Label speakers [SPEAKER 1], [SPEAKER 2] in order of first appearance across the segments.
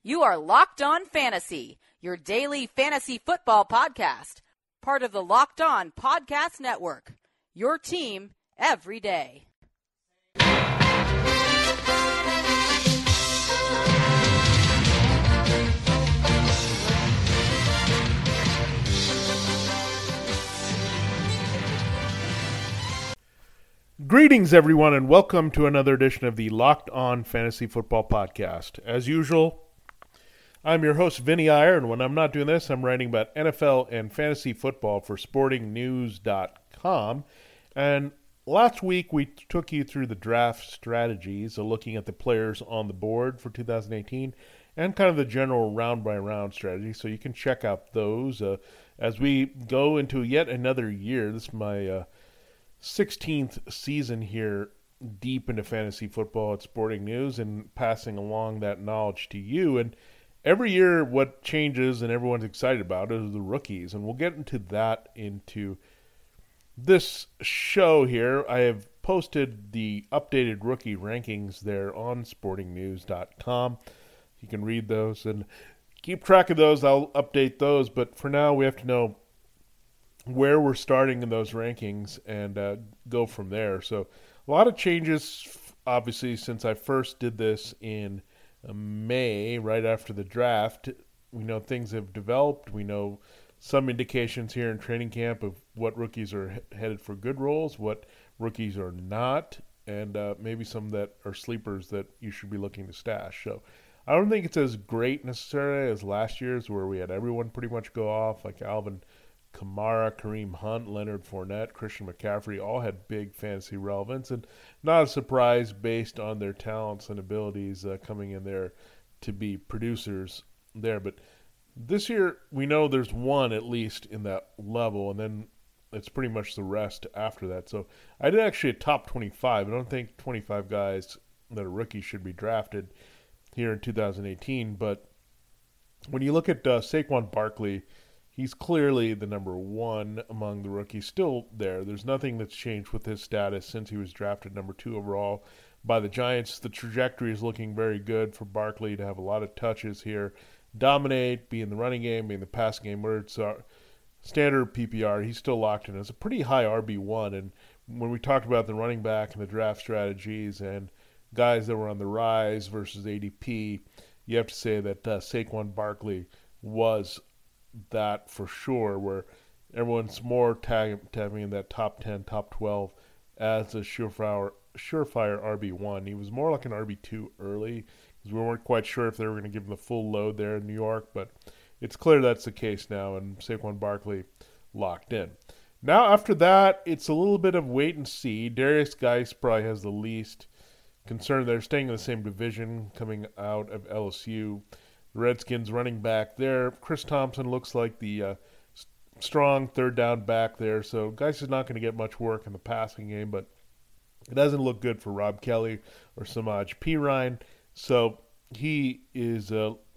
[SPEAKER 1] You are Locked On Fantasy, your daily fantasy football podcast, part of the Locked On Podcast Network, your team every day.
[SPEAKER 2] Greetings, everyone, and welcome to another edition of the Locked On Fantasy Football Podcast. As usual, I'm your host, Vinny Iyer, and when I'm not doing this, I'm writing about NFL and fantasy football for SportingNews.com. And last week, we took you through the draft strategies, looking at the players on the board for 2018, and kind of the general round-by-round strategy. So you can check out those as we go into yet another year. This is my 16th season here deep into fantasy football at Sporting News and passing along that knowledge to you. And every year what changes and everyone's excited about is the rookies. And we'll get into that into this show here. I have posted the updated rookie rankings there on sportingnews.com. You can read those and keep track of those. I'll update those. But for now, we have to know where we're starting in those rankings and go from there. So a lot of changes, obviously, since I first did this in May, right after the draft. We know things have developed. We know some indications here in training camp of what rookies are headed for good roles, what rookies are not, and maybe some that are sleepers that you should be looking to stash. So I don't think it's as great necessarily as last year's, where we had everyone pretty much go off, like Alvin Kamara, Kareem Hunt, Leonard Fournette, Christian McCaffrey, all had big fantasy relevance, and not a surprise based on their talents and abilities coming in there to be producers there. But this year, we know there's one at least in that level, and then it's pretty much the rest after that. So I did actually a top 25. I don't think 25 guys that are rookies should be drafted here in 2018, but when you look at Saquon Barkley, he's clearly the number one among the rookies, still there. There's nothing that's changed with his status since he was drafted number 2 overall by the Giants. The trajectory is looking very good for Barkley to have a lot of touches here, dominate, be in the running game, be in the passing game, where it's standard PPR. He's still locked in as a pretty high RB1. And when we talked about the running back and the draft strategies and guys that were on the rise versus ADP, you have to say that Saquon Barkley was that for sure, where everyone's more tapping in that top 10, top 12 as a surefire RB1. He was more like an RB2 early because we weren't quite sure if they were going to give him the full load there in New York, but it's clear that's the case now, and Saquon Barkley locked in. Now after that, it's a little bit of wait and see. Darius Geis probably has the least concern. They're staying in the same division coming out of LSU. Redskins running back there. Chris Thompson looks like the strong third down back there. So Geis is not going to get much work in the passing game, but it doesn't look good for Rob Kelly or Samaj Pirine. So he is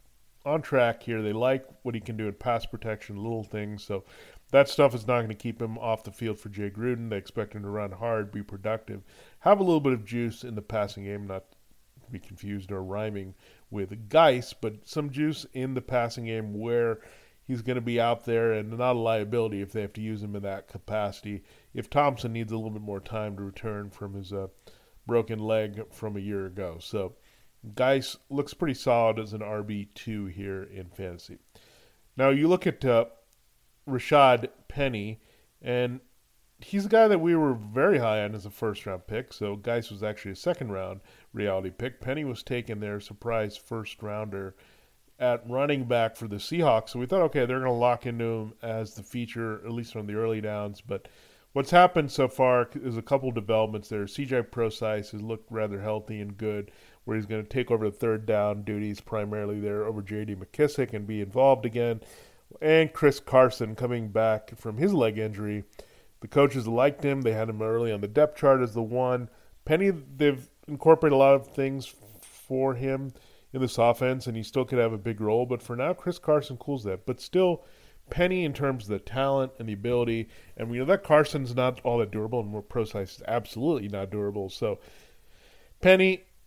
[SPEAKER 2] on track here. They like what he can do in pass protection, little things. So that stuff is not going to keep him off the field for Jay Gruden. They expect him to run hard, be productive, have a little bit of juice in the passing game, not be confused or rhyming with Geis, but some juice in the passing game where he's going to be out there and not a liability if they have to use him in that capacity. If Thompson needs a little bit more time to return from his broken leg from a year ago. So Geis looks pretty solid as an RB2 here in fantasy. Now you look at Rashad Penny, and he's a guy that we were very high on as a first-round pick, so Geis was actually a second-round reality pick. Penny was taken their surprise first-rounder at running back for the Seahawks, so we thought, okay, they're going to lock into him as the feature, at least on the early downs. But what's happened so far is a couple developments there. C.J. Prosise has looked rather healthy and good, where he's going to take over the third down duties primarily there over J.D. McKissick and be involved again. And Chris Carson coming back from his leg injury. The coaches liked him. They had him early on the depth chart as the one. Penny, they've incorporated a lot of things for him in this offense, and he still could have a big role. But for now, Chris Carson cools that. But still, Penny in terms of the talent and the ability, and we know that Carson's not all that durable, and Prosise is absolutely not durable. So Penny,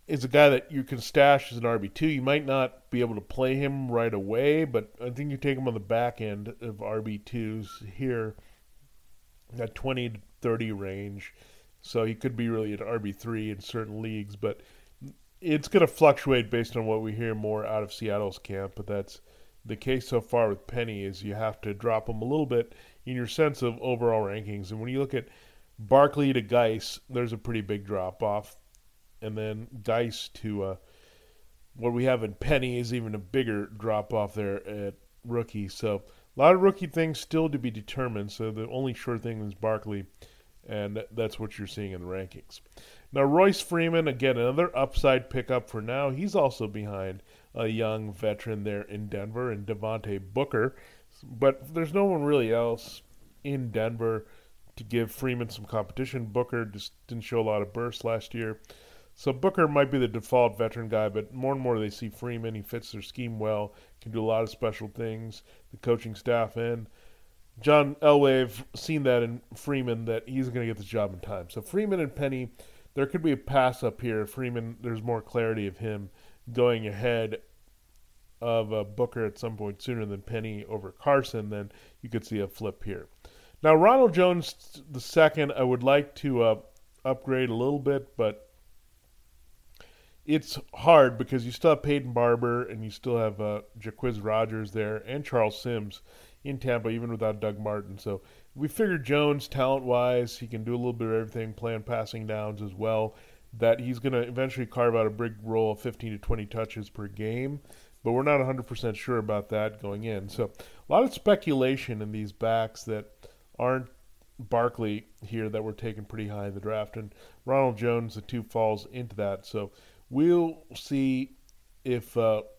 [SPEAKER 2] is a guy that you can stash as an RB2. You might not be able to play him right away, but I think you take him on the back end of RB2s here, that 20 to 30 range. So he could be really an RB3 in certain leagues, but it's going to fluctuate based on what we hear more out of Seattle's camp. But that's the case so far with Penny, is you have to drop him a little bit in your sense of overall rankings. And when you look at Barkley to Geis, there's a pretty big drop-off. And then Geis to what we have in Penny is even a bigger drop-off there at rookie. So a lot of rookie things still to be determined. So the only sure thing is Barkley, and that's what you're seeing in the rankings. Now, Royce Freeman, again, another upside pickup for now. He's also behind a young veteran there in Denver and Devontae Booker. But there's no one really else in Denver to give Freeman some competition. Booker just didn't show a lot of burst last year. So Booker might be the default veteran guy, but more and more they see Freeman. He fits their scheme well, can do a lot of special things. The coaching staff and John Elway have seen that in Freeman, that he's going to get the job in time. So Freeman and Penny, there could be a pass up here. Freeman, there's more clarity of him going ahead of Booker at some point sooner than Penny over Carson. Then you could see a flip here. Now, Ronald Jones the second, I would like to upgrade a little bit, but it's hard because you still have Peyton Barber and you still have Jacquizz Rodgers there and Charles Sims in Tampa, even without Doug Martin. So we figured Jones, talent-wise, he can do a little bit of everything, play on passing downs as well, that he's going to eventually carve out a big role of 15 to 20 touches per game. But we're not 100% sure about that going in. So a lot of speculation in these backs that aren't Barkley here that were taken pretty high in the draft. And Ronald Jones, the two, falls into that. So we'll see if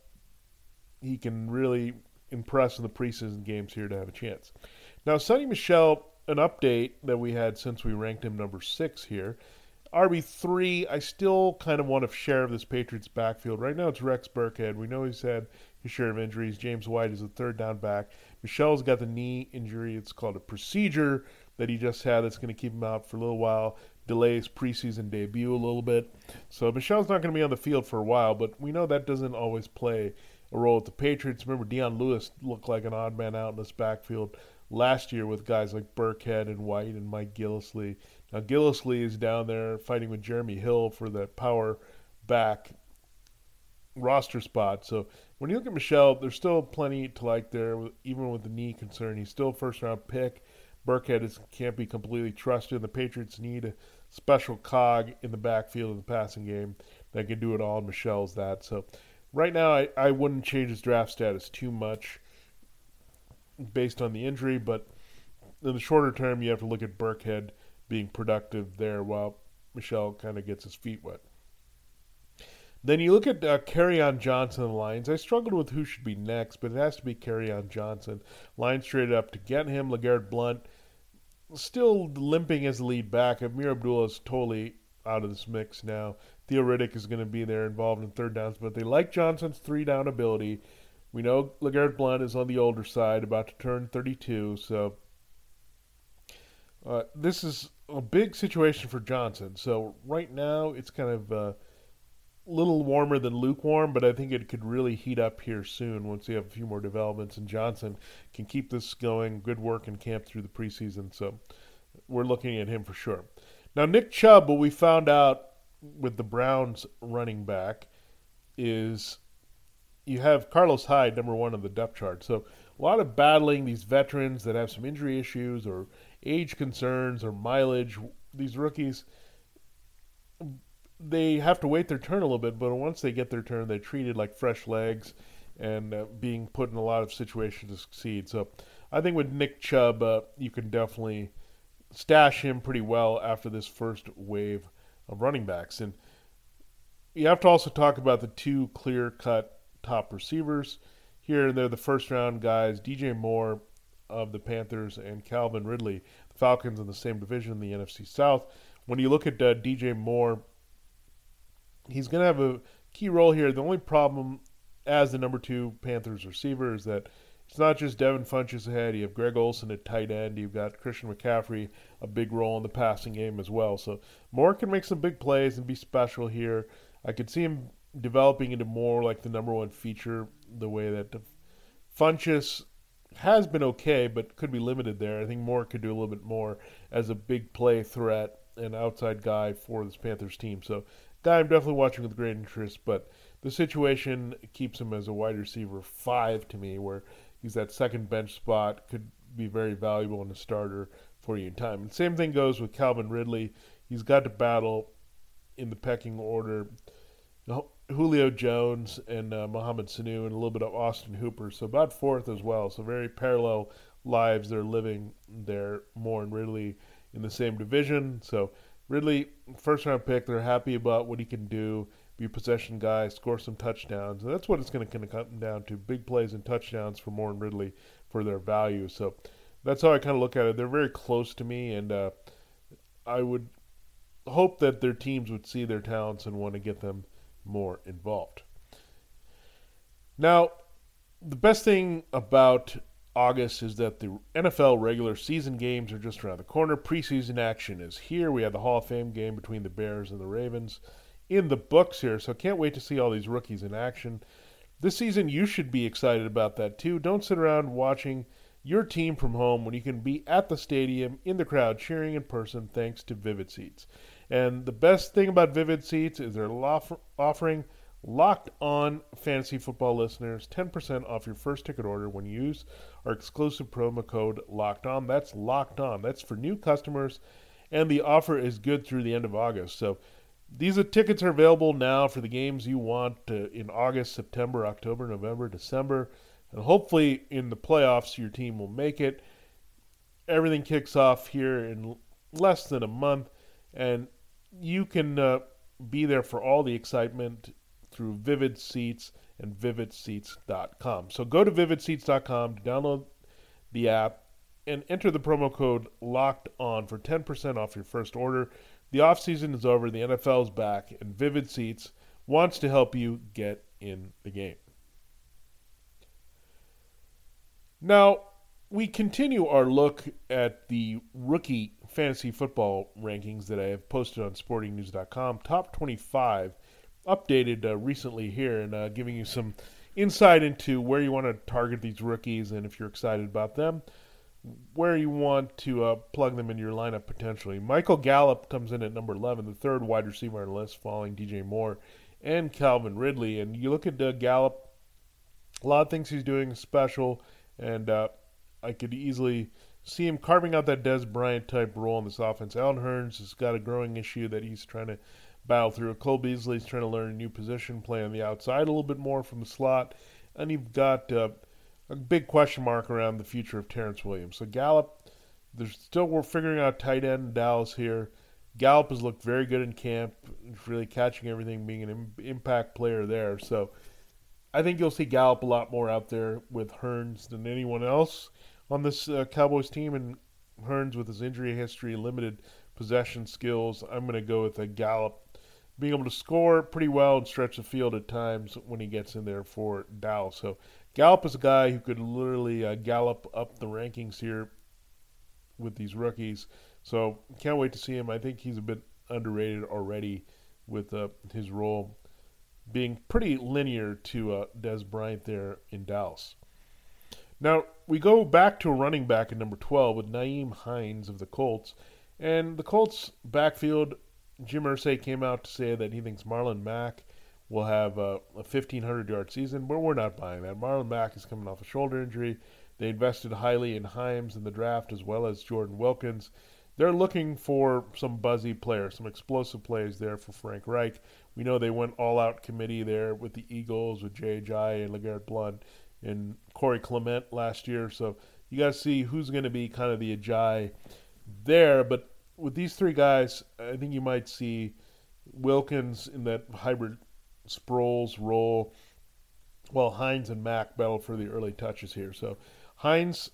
[SPEAKER 2] he can really impress in the preseason games here to have a chance. Now, Sonny Michel, an update that we had since we ranked him number 6 here. RB3, I still kind of want a share of this Patriots backfield. Right now it's Rex Burkhead. We know he's had his share of injuries. James White is a third down back. Michel's got the knee injury. It's called a procedure that he just had that's going to keep him out for a little while. Delays preseason debut a little bit. So Michel's not going to be on the field for a while, but we know that doesn't always play a role with the Patriots. Remember, Dion Lewis looked like an odd man out in this backfield last year with guys like Burkhead and White and Mike Gillislee. Now, Gillislee is down there fighting with Jeremy Hill for the power back roster spot. So when you look at Michel, there's still plenty to like there, even with the knee concern. He's still a first-round pick. Burkhead can't be completely trusted. The Patriots need a special cog in the backfield of the passing game that can do it all. Michel's that. So right now, I wouldn't change his draft status too much based on the injury, but in the shorter term, you have to look at Burkhead being productive there while Michel kind of gets his feet wet. Then you look at Kerryon Johnson and the Lions. I struggled with who should be next, but it has to be Kerryon Johnson. Lions traded up to get him. LeGarrette Blount still limping as the lead back. Amir Abdullah is totally out of this mix now. Theo Riddick is going to be there involved in third downs, but they like Johnson's three-down ability. We know LeGarrette Blount is on the older side, about to turn 32, so this is a big situation for Johnson. So right now it's kind of a little warmer than lukewarm, but I think it could really heat up here soon once we have a few more developments, and Johnson can keep this going. Good work in camp through the preseason, so we're looking at him for sure. Now, Nick Chubb, what we found out with the Browns running back is you have Carlos Hyde, number 1 on the depth chart. So a lot of battling these veterans that have some injury issues or age concerns or mileage. These rookies, they have to wait their turn a little bit, but once they get their turn, they're treated like fresh legs and being put in a lot of situations to succeed. So I think with Nick Chubb, you can definitely stash him pretty well after this first wave of running backs. And you have to also talk about the two clear-cut top receivers. Here, they're the first-round guys, DJ Moore of the Panthers and Calvin Ridley, the Falcons in the same division in the NFC South. When you look at DJ Moore, he's going to have a key role here. The only problem as the number 2 Panthers receiver is that it's not just Devin Funchess ahead. You have Greg Olsen at tight end. You've got Christian McCaffrey, a big role in the passing game as well. So Moore can make some big plays and be special here. I could see him developing into more like the number one feature, the way that Funchess has been okay, but could be limited there. I think Moore could do a little bit more as a big play threat and outside guy for this Panthers team. So, guy I'm definitely watching with great interest, but the situation keeps him as a wide receiver 5 to me, where he's that second bench spot, could be very valuable in a starter for you in time. And same thing goes with Calvin Ridley. He's got to battle in the pecking order Julio Jones and Mohamed Sanu and a little bit of Austin Hooper. So about fourth as well. So very parallel lives they're living there, Moore and Ridley in the same division. So Ridley, first round pick, they're happy about what he can do, be a possession guy, score some touchdowns. And that's what it's going to come down to, big plays and touchdowns for Moore and Ridley for their value. So that's how I kind of look at it. They're very close to me, and I would hope that their teams would see their talents and want to get them more involved. Now, the best thing about August is that the NFL regular season games are just around the corner. Preseason action is here. We have the Hall of Fame game between the Bears and the Ravens in the books here, so can't wait to see all these rookies in action. This season, you should be excited about that too. Don't sit around watching your team from home when you can be at the stadium in the crowd cheering in person thanks to Vivid Seats. And the best thing about Vivid Seats is they're offering Locked On Fantasy Football listeners 10% off your first ticket order when you use our exclusive promo code Locked On. That's Locked On. That's for new customers, and the offer is good through the end of August. So these tickets are available now for the games you want in August, September, October, November, December, and hopefully in the playoffs your team will make it. Everything kicks off here in less than a month, and you can be there for all the excitement through Vivid Seats and VividSeats.com. So go to VividSeats.com to download the app and enter the promo code LOCKEDON for 10% off your first order. The offseason is over, the NFL is back, and Vivid Seats wants to help you get in the game. Now, we continue our look at the rookie fantasy football rankings that I have posted on sportingnews.com. Top 25 updated recently here, and giving you some insight into where you want to target these rookies, and if you're excited about them, where you want to plug them in your lineup potentially. Michael Gallup comes in at number 11, the third wide receiver on the list, following DJ Moore and Calvin Ridley. And you look at Gallup, a lot of things he's doing special, and I could easily see him carving out that Dez Bryant type role in this offense. Allen Hurns has got a growing issue that he's trying to battle through. Cole Beasley's trying to learn a new position, play on the outside a little bit more from the slot, and you've got a big question mark around the future of Terrence Williams. So Gallup, we're figuring out tight end in Dallas here. Gallup has looked very good in camp, really catching everything, being an impact player there. So I think you'll see Gallup a lot more out there with Hurns than anyone else on this Cowboys team. And Hurns, with his injury history, limited possession skills, I'm going to go with Gallup being able to score pretty well and stretch the field at times when he gets in there for Dallas. So Gallup is a guy who could literally gallop up the rankings here with these rookies. So can't wait to see him. I think he's a bit underrated already with his role being pretty linear to Dez Bryant there in Dallas. Now, we go back to a running back at number 12 with Nyheim Hines of the Colts. And the Colts backfield, Jim Irsay came out to say that he thinks Marlon Mack will have a 1,500-yard season, but we're not buying that. Marlon Mack is coming off a shoulder injury. They invested highly in Himes in the draft as well as Jordan Wilkins. They're looking for some buzzy players, some explosive plays there for Frank Reich. We know they went all-out committee there with the Eagles, with Jay Ajayi and LeGarrette Blount and Corey Clement last year. So you got to see who's going to be kind of the Ajayi there. But with these three guys, I think you might see Wilkins in that hybrid Sproles role, while Hines and Mack battle for the early touches here. So Hines,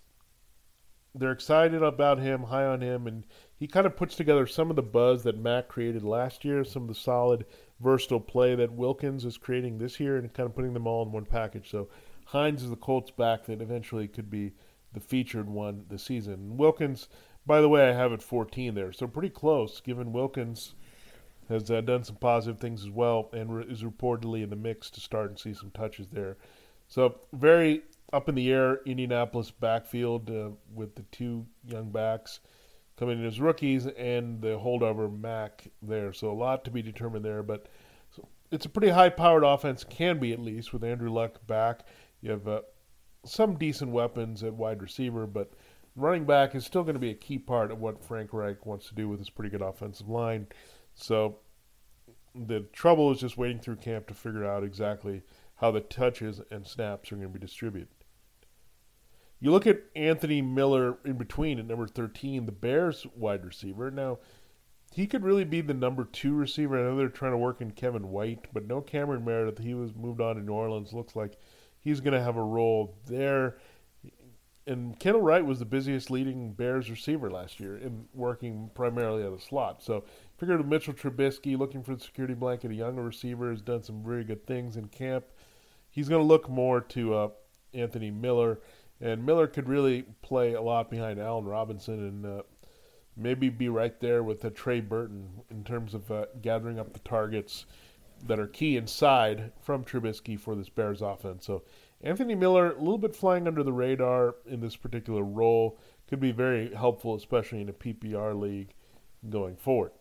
[SPEAKER 2] they're excited about him, high on him, and he kind of puts together some of the buzz that Mack created last year, some of the solid, versatile play that Wilkins is creating this year, and kind of putting them all in one package. So Hines is the Colts back that eventually could be the featured one this season. Wilkins, by the way, I have at 14 there, so pretty close, given Wilkins has done some positive things as well and is reportedly in the mix to start and see some touches there. So very up in the air Indianapolis backfield with the two young backs coming in as rookies and the holdover Mack there. So a lot to be determined there, but it's a pretty high-powered offense, can be at least, with Andrew Luck back. You have some decent weapons at wide receiver, but running back is still going to be a key part of what Frank Reich wants to do with his pretty good offensive line. So the trouble is just waiting through camp to figure out exactly how the touches and snaps are going to be distributed. You look at Anthony Miller in between at number 13, the Bears wide receiver. Now, he could really be the number 2 receiver. I know they're trying to work in Kevin White, but no Cameron Meredith. He was moved on to New Orleans. Looks like he's going to have a role there. And Kendall Wright was the busiest leading Bears receiver last year in working primarily at a slot. So figured Mitchell Trubisky, looking for the security blanket, a younger receiver, has done some very good things in camp. He's going to look more to Anthony Miller. And Miller could really play a lot behind Allen Robinson and maybe be right there with Trey Burton in terms of gathering up the targets that are key inside from Trubisky for this Bears offense. So Anthony Miller, a little bit flying under the radar in this particular role, could be very helpful, especially in a PPR league going forward.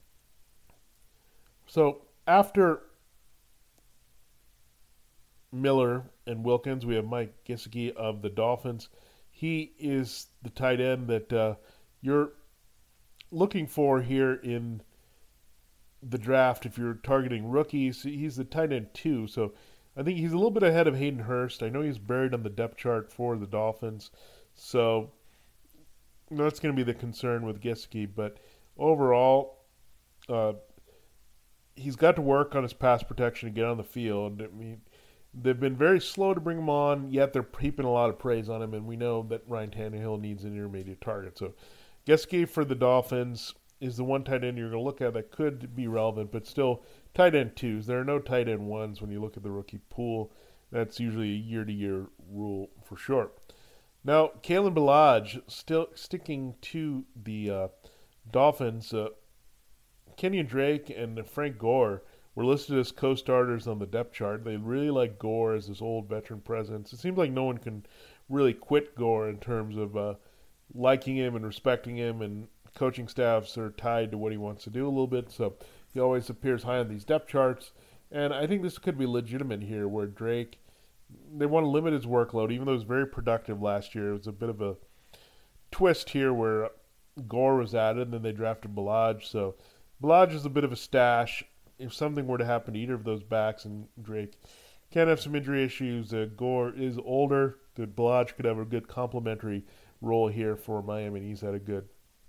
[SPEAKER 2] So after Miller and Wilkins, we have Mike Gesicki of the Dolphins. He is the tight end that you're looking for here in the draft. If you're targeting rookies, he's the tight end 2, so I think he's a little bit ahead of Hayden Hurst. I know he's buried on the depth chart for the Dolphins, so that's going to be the concern with Gesicki. But overall, he's got to work on his pass protection to get on the field. I mean, they've been very slow to bring him on, yet they're heaping a lot of praise on him, and we know that Ryan Tannehill needs an intermediate target. So Gesicki for the Dolphins is the one tight end you're going to look at that could be relevant, but still tight end 2s. There are no tight end 1s when you look at the rookie pool. That's usually a year-to-year rule for sure. Now, Kalen Ballage, still sticking to the Dolphins. Kenyon Drake and Frank Gore were listed as co-starters on the depth chart. They really like Gore as this old veteran presence. It seems like no one can really quit Gore in terms of liking him and respecting him, and coaching staffs are tied to what he wants to do a little bit, so he always appears high on these depth charts. And I think this could be legitimate here, where Drake, they want to limit his workload, even though he was very productive last year. It was a bit of a twist here where Gore was added, and then they drafted Ballage. So Ballage is a bit of a stash. If something were to happen to either of those backs, and Drake can have some injury issues, Gore is older, that Ballage could have a good complementary role here for Miami, and he's had a good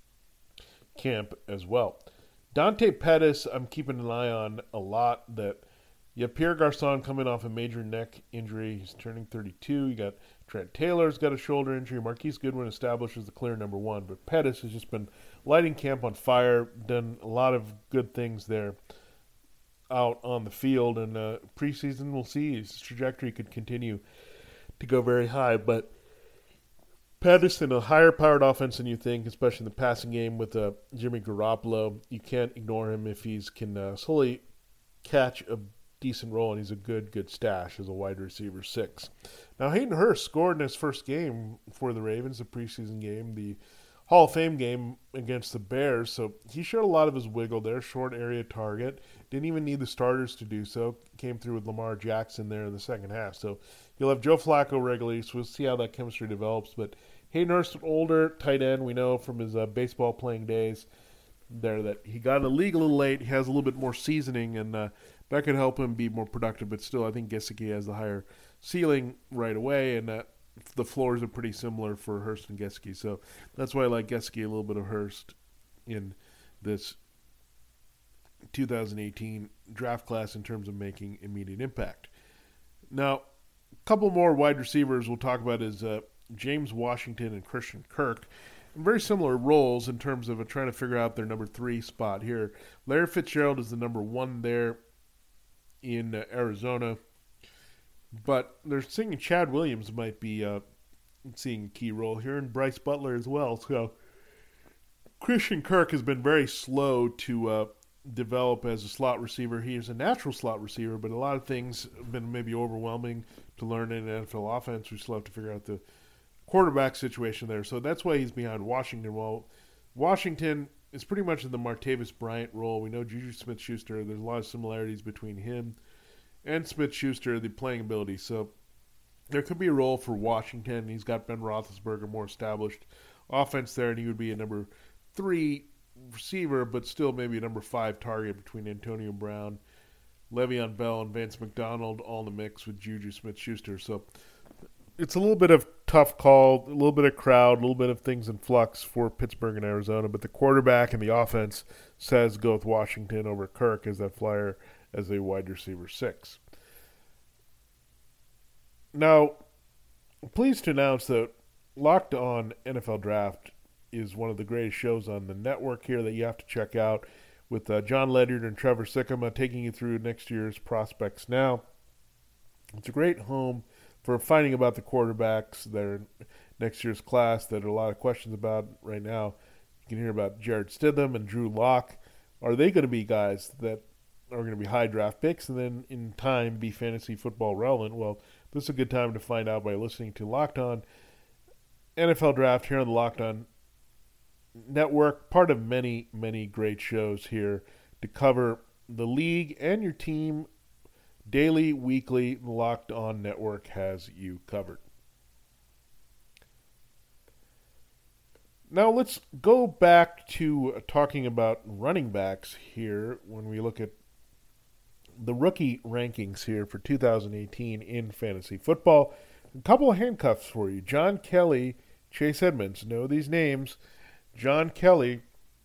[SPEAKER 2] camp as well. Dante Pettis, I'm keeping an eye on a lot. That you have Pierre Garçon coming off a major neck injury. He's turning 32. You got Trent Taylor's got a shoulder injury. Marquise Goodwin establishes the clear number 1. But Pettis has just been lighting camp on fire, done a lot of good things there out on the field. And preseason, we'll see. His trajectory could continue to go very high. But Pettis in a higher-powered offense than you think, especially in the passing game with Jimmy Garoppolo. You can't ignore him if he can slowly catch a decent role, and he's a good stash as a wide receiver 6. Now, Hayden Hurst scored in his first game for the Ravens, the preseason game, the Hall of Fame game against the Bears, so he showed a lot of his wiggle there, short area target. Didn't even need the starters to do so. Came through with Lamar Jackson there in the second half. So you'll have Joe Flacco regularly, so we'll see how that chemistry develops. But Hayden Hurst, older tight end, we know from his baseball playing days there that he got in the league a little late. He has a little bit more seasoning, and that could help him be more productive. But still, I think Gesicki has the higher ceiling right away, and the floors are pretty similar for Hurst and Gesicki. So that's why I like Gesicki, a little bit of Hurst in this 2018 draft class in terms of making immediate impact. Now, a couple more wide receivers we'll talk about is James Washington and Christian Kirk. In very similar roles in terms of trying to figure out their number 3 spot here. Larry Fitzgerald is the number 1 there in Arizona. But they're thinking Chad Williams might be seeing a key role here, and Bryce Butler as well. So Christian Kirk has been very slow to develop as a slot receiver. He is a natural slot receiver, but a lot of things have been maybe overwhelming to learn in an NFL offense. We still have to figure out the quarterback situation there. So that's why he's behind Washington. Well, Washington is pretty much in the Martavis Bryant role. We know Juju Smith-Schuster. There's a lot of similarities between him and Smith-Schuster, the playing ability. So there could be a role for Washington. He's got Ben Roethlisberger, more established offense there, and he would be a number 3 receiver, but still maybe a number 5 target between Antonio Brown, Le'Veon Bell, and Vance McDonald, all in the mix with Juju Smith-Schuster. So it's a little bit of tough call, a little bit of crowd, a little bit of things in flux for Pittsburgh and Arizona, but the quarterback and the offense says go with Washington over Kirk as that flyer as a wide receiver 6. Now, I'm pleased to announce that Locked On NFL Draft is one of the greatest shows on the network here that you have to check out, with John Ledyard and Trevor Sikkema taking you through next year's prospects now. It's a great home for finding about the quarterbacks that are in next year's class that are a lot of questions about right now. You can hear about Jared Stidham and Drew Lock. Are they going to be guys that are going to be high draft picks and then in time be fantasy football relevant? Well, this is a good time to find out by listening to Locked On NFL Draft here on the Locked On Network, part of many, many great shows here to cover the league and your team daily, weekly. The Locked On Network has you covered. Now let's go back to talking about running backs here when we look at the rookie rankings here for 2018 in fantasy football. A couple of handcuffs for you. John Kelly, Chase Edmonds. Know these names. John Kelly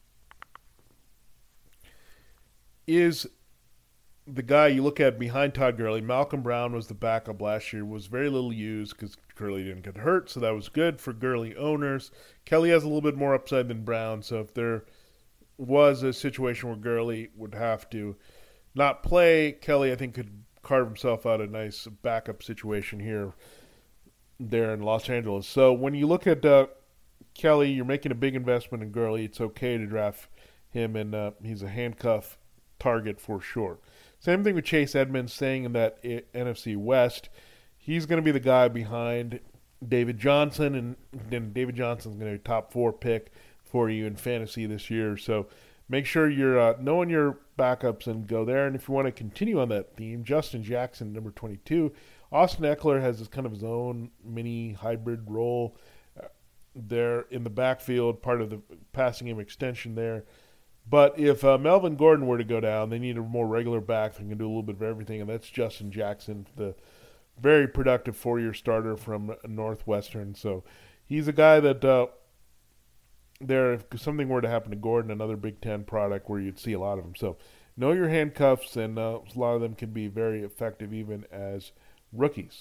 [SPEAKER 2] is the guy you look at behind Todd Gurley. Malcolm Brown was the backup last year, was very little used because Gurley didn't get hurt, so that was good for Gurley owners. Kelly has a little bit more upside than Brown, so if there was a situation where Gurley would have to not play, Kelly, I think, could carve himself out a nice backup situation there in Los Angeles. So when you look at Kelly, you're making a big investment in Gurley. It's okay to draft him, and he's a handcuff target for sure. Same thing with Chase Edmonds, staying in that NFC West. He's going to be the guy behind David Johnson, and then David Johnson's going to be a top 4 pick for you in fantasy this year. So make sure you're knowing your backups and go there. And if you want to continue on that theme, Justin Jackson, number 22. Austin Eckler has his kind of his own mini hybrid role there in the backfield, part of the passing game extension there. But if Melvin Gordon were to go down, they need a more regular back that can do a little bit of everything, and that's Justin Jackson, the very productive 4-year starter from Northwestern. So he's a guy that if something were to happen to Gordon, another Big Ten product where you'd see a lot of them. So know your handcuffs, and a lot of them can be very effective even as rookies.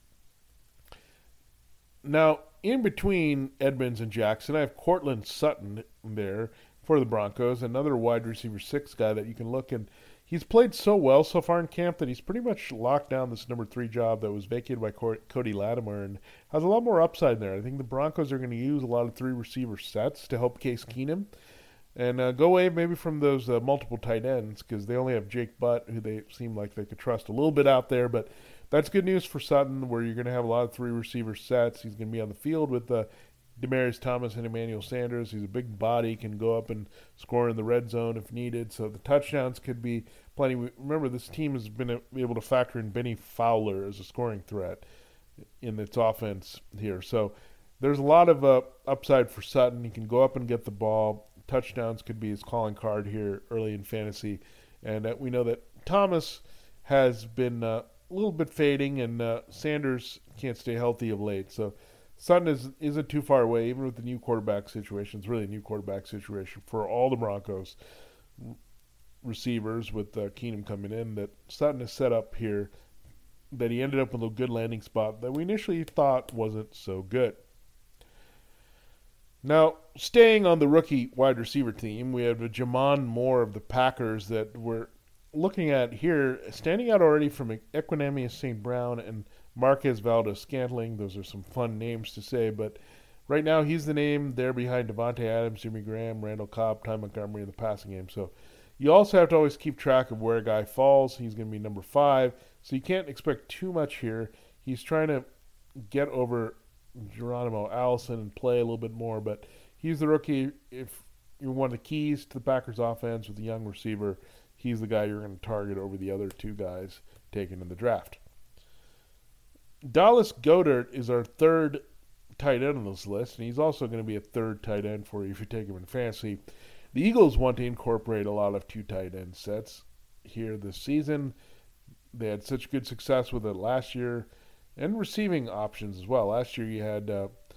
[SPEAKER 2] Now, in between Edmonds and Jackson, I have Courtland Sutton there for the Broncos, another wide receiver 6 guy that you can look, and he's played so well so far in camp that he's pretty much locked down this number 3 job that was vacated by Cody Latimer, and has a lot more upside there. I think the Broncos are going to use a lot of 3 receiver sets to help Case Keenum, and go away maybe from those multiple tight ends, because they only have Jake Butt, who they seem like they could trust a little bit out there, but that's good news for Sutton, where you're going to have a lot of 3 receiver sets. He's going to be on the field with Demaryius Thomas and Emmanuel Sanders. He's a big body, can go up and score in the red zone if needed. So the touchdowns could be plenty. Remember, this team has been able to factor in Benny Fowler as a scoring threat in its offense here. So there's a lot of upside for Sutton. He can go up and get the ball. Touchdowns could be his calling card here early in fantasy. And we know that Thomas has been a little bit fading, and Sanders can't stay healthy of late. So Sutton isn't too far away, even with the new quarterback situation. It's really a new quarterback situation for all the Broncos receivers with Keenum coming in, that Sutton is set up here, that he ended up with a good landing spot that we initially thought wasn't so good. Now, staying on the rookie wide receiver team, we have Jamon Moore of the Packers that we're looking at here, standing out already from Equanimeous St. Brown and Marquez Valdes-Scantling. Those are some fun names to say, but right now he's the name there behind Devontae Adams, Jimmy Graham, Randall Cobb, Ty Montgomery in the passing game. So You also have to always keep track of where a guy falls. He's going to be number 5, so you can't expect too much here. He's trying to get over Geronimo Allison and play a little bit more, but he's the rookie. If you're one of the keys to the Packers offense with a young receiver, he's the guy you're going to target over the other 2 guys taken in the draft. Dallas Goedert is our 3rd tight end on this list, and he's also going to be a 3rd tight end for you if you take him in fantasy. The Eagles want to incorporate a lot of 2 tight end sets here this season. They had such good success with it last year, and receiving options as well. Last year you had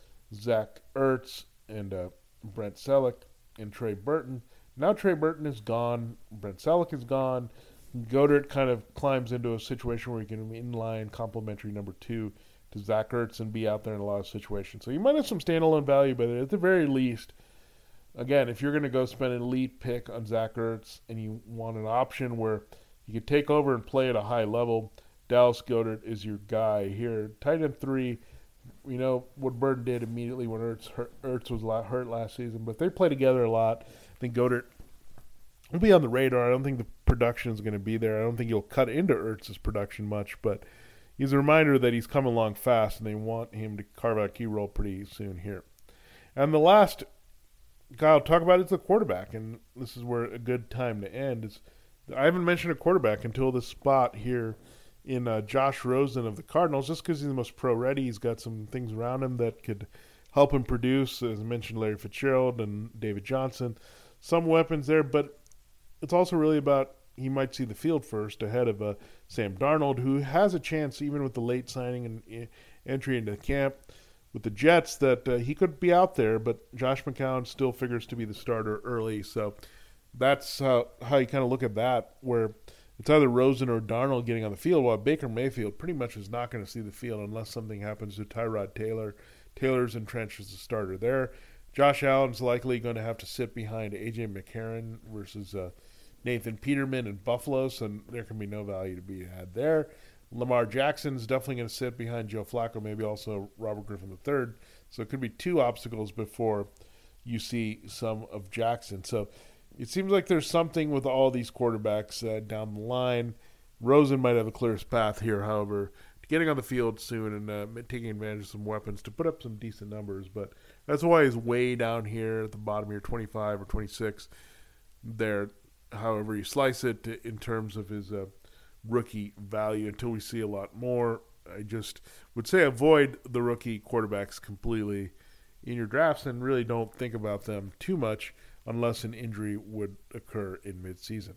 [SPEAKER 2] Zach Ertz and Brent Selleck and Trey Burton. Now Trey Burton is gone. Brent Selleck is gone. Goedert kind of climbs into a situation where he can be inline complimentary number 2 to Zach Ertz and be out there in a lot of situations. So you might have some standalone value, but at the very least, again, if you're going to go spend an elite pick on Zach Ertz and you want an option where you could take over and play at a high level, Dallas Goedert is your guy here. Tight end 3, you know what Burton did immediately when Ertz was hurt last season, but they play together a lot. I think Goedert will be on the radar. I don't think the production is going to be there. I don't think he'll cut into Ertz's production much, but he's a reminder that he's coming along fast, and they want him to carve out a key role pretty soon here. And the last guy I'll talk about is the quarterback, and this is where a good time to end is. I haven't mentioned a quarterback until this spot here in Josh Rosen of the Cardinals, just because he's the most pro-ready. He's got some things around him that could help him produce. As I mentioned, Larry Fitzgerald and David Johnson. Some weapons there, but it's also really about he might see the field first ahead of Sam Darnold, who has a chance, even with the late signing and entry into camp with the Jets, that he could be out there, but Josh McCown still figures to be the starter early. So that's how you kind of look at that, where it's either Rosen or Darnold getting on the field, while Baker Mayfield pretty much is not going to see the field unless something happens to Tyrod Taylor. Taylor's entrenched as the starter there. Josh Allen's likely going to have to sit behind A.J. McCarron versus Nathan Peterman in Buffalo, so there can be no value to be had there. Lamar Jackson's definitely going to sit behind Joe Flacco, maybe also Robert Griffin III. So it could be 2 obstacles before you see some of Jackson. So it seems like there's something with all these quarterbacks down the line. Rosen might have the clearest path here, however, to getting on the field soon and taking advantage of some weapons to put up some decent numbers. But that's why he's way down here at the bottom here, 25 or 26 there, however you slice it, in terms of his rookie value until we see a lot more. I just would say avoid the rookie quarterbacks completely in your drafts and really don't think about them too much unless an injury would occur in midseason.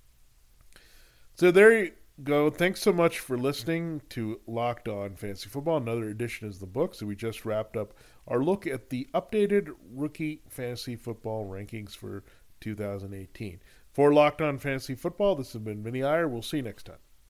[SPEAKER 2] So there you go. Thanks so much for listening to Locked On Fantasy Football. Another edition is the book. So we just wrapped up our look at the updated rookie fantasy football rankings for 2018. For Locked On Fantasy Football, this has been Vinny Iyer. We'll see you next time.